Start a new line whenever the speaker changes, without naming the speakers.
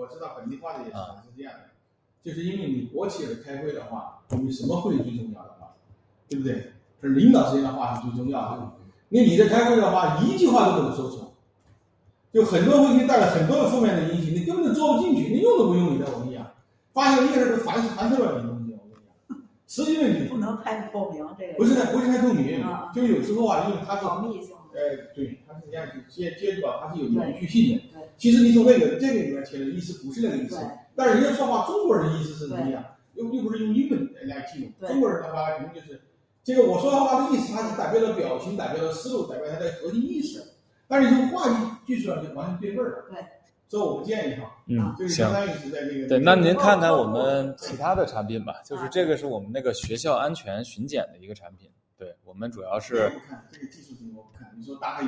我知道本地化的也是这样的，就是因为你国企的开会的话，你什么会最重要的话，对不对？是领导之间的话是最重要的。你在开会的话，一句话都不能说错，就很多会给你带来很多的负面的影响，你根本就做不进去，你用都不用你的，我跟你讲，发现一个人都烦透了你东西，我跟你讲。实际问题
不能太透明，这个
不是太透明，就有时候啊，因为它是
保密性，
对，它是这样接触啊，它是有连续性的。其实你从这个里面切的意思不是那个意思，但是人家说话中国人的意思是什么样？又不是用英文来记录，中国人的话肯定就是这个我说的话的意思，它是代表了表情，代表了思路，代表它的核心意思。但是从话句句上就完全变味了。
对。
所以我们建议哈，就是
行，
相当于是在这个
对，那您看看我们其他的产品吧，就是这个是我们那个学校安全巡检的一个产品，对，我们主要是
不看这个技术性我不看，你说大概